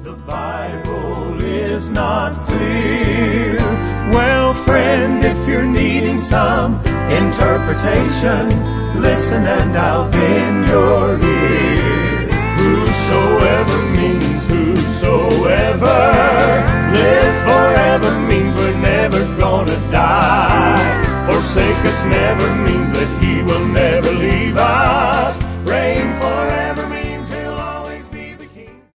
The Bible is not clear. Well, friend, if you're needing some interpretation, listen and I'll bend your ear. Whosoever means whosoever. Live forever means we're never gonna die. Forsake us never means that He will never leave us.